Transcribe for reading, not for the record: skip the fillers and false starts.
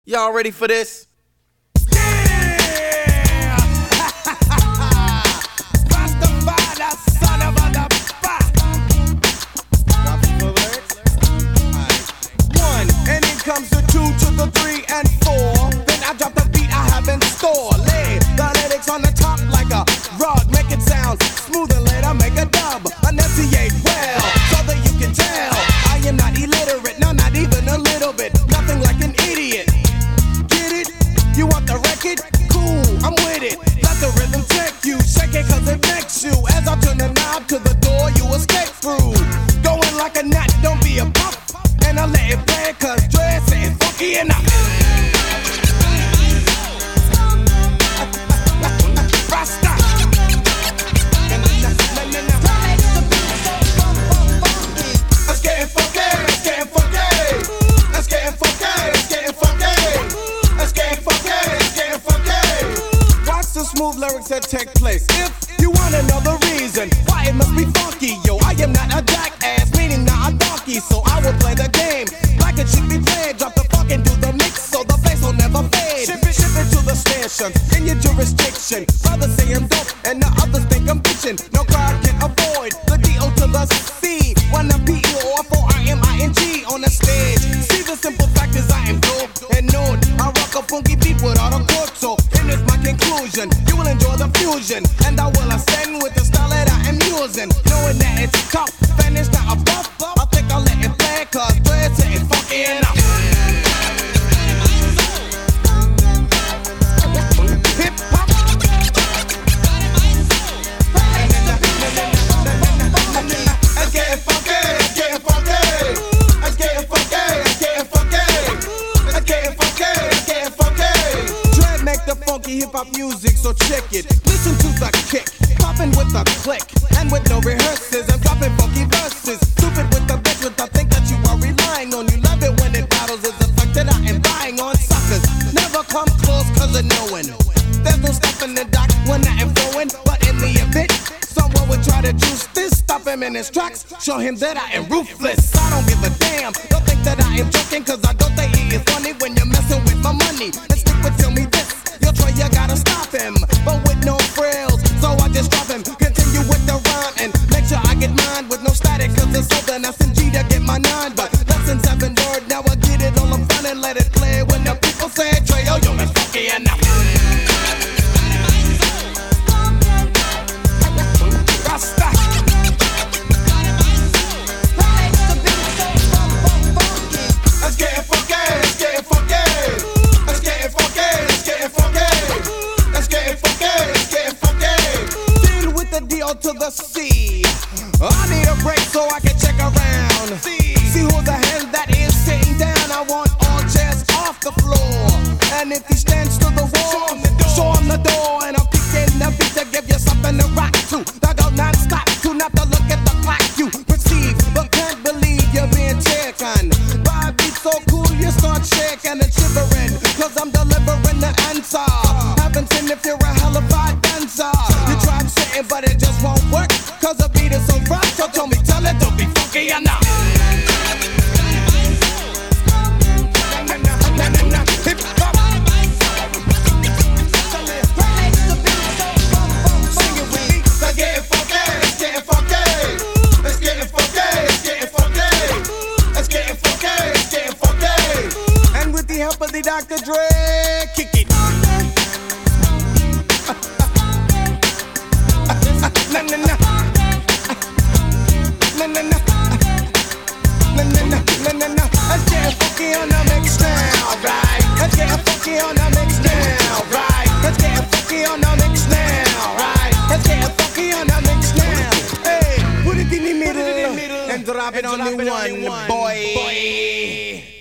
Y'all ready for this? Comes the 2 to the 3 and 4. Then I drop the beat I have in store. Lay the lyrics on the top like a rug. Make it sound smooth and later make a dub. Enunciate well so that you can tell I am not illiterate, no, not even a little bit. Nothing like an idiot. Get it? You want the record? Cool, I'm with it. Let the rhythm take you. Shake it cause it makes you. As I turn the knob to the door you escape through. Going like a gnat, don't be a pup. And I let it play cause dress ain't funky enough. Rasta. Let's get funky, let's get funky. Let's get funky, let's get funky. Let's get funky, let's get funky. Watch the smooth lyrics that take place. If you want another reason why it must be funky, yo, I am not a jackass, meaning not a donkey, so I will play the game like it should be played. Drop the funk and do the mix so the bass will never fade. Ship it to the station in your jurisdiction. Brothers say I'm dope and the others think I'm bitchin'. No crowd can avoid the D.O. to the C. When I'm P-E-O-F-O-R-M-I-N-G on the stage. See the simple fact is I am dope and known. I rock a funky beat without a chord, so and it's my conclusion. You will enjoy the fusion and I will ascend with the style that I am using. Knowing that it's tough and it's not a buff, I think I'll let it play cause dress ain't funky enough. Hip hop. Let's get funky, let's get funky. Let's get funky, let's get funky. Let's get funky, let's get funky. Dread make the funky hip hop music, so check it. Listen to the kick, popping with a click, and with no rehearsals, I'm dropping funky verses. Stupid with the bitch with the thing that you are relying on. You love it when it battles, is the fact that I am buying on suckers. Never come close cause of knowing. There's no stopping the doc when I am flowing, but in the event someone would try to juice this, stop him in his tracks, show him that I am ruthless. I don't give a damn, don't think that I am joking, cause I don't think he is funny when you're messing with my money. And stick with tell me this, you'll try, you gotta stop him, but with no frills, so I just drop him. Continue with the rhyme and make sure I get mine with no static, cause it's something S&G to get my 9. But lessons haven't word, now I get it all, I'm fun and let it play. When the people say Trey, yo, it's funky enough. Rasta. Let's get funky, let's get funky. Let's get funky, let's get funky. Let's get funky, let's get funky. Deal with the D.O. to the C. I need a break so I can check around. See who's the hand that is sitting down. I want all chairs off the floor. And if he stands to the wall, show him the door. And I'm kicking the beat to give you something to rock to. I go non-stop, to not to look at the clock. You perceive, but can't believe you're being taken. By a beat so cool, you start shaking and shivering. Cause I'm delivering the answer. Haven't seen if you're a hellified dancer. You tried sitting, but it just won't work. Cause the beat is so rough, so told me, tell it, don't be funky enough. Hip hop. Sing it with me. Let's get funky, let's get funky. Let's get funky, let's get funky. Let's get funky, let's get funky. And with the help of the Dr. Dre, kick it. Na na na. Na na na. Na na na. Na na na. Let's get funky on the mix now, right? Let's get funky on the mix now, right? Let's get funky on the mix now, right? Let's get funky on the mix now. Hey, put it in the middle and drop it on the one, boy.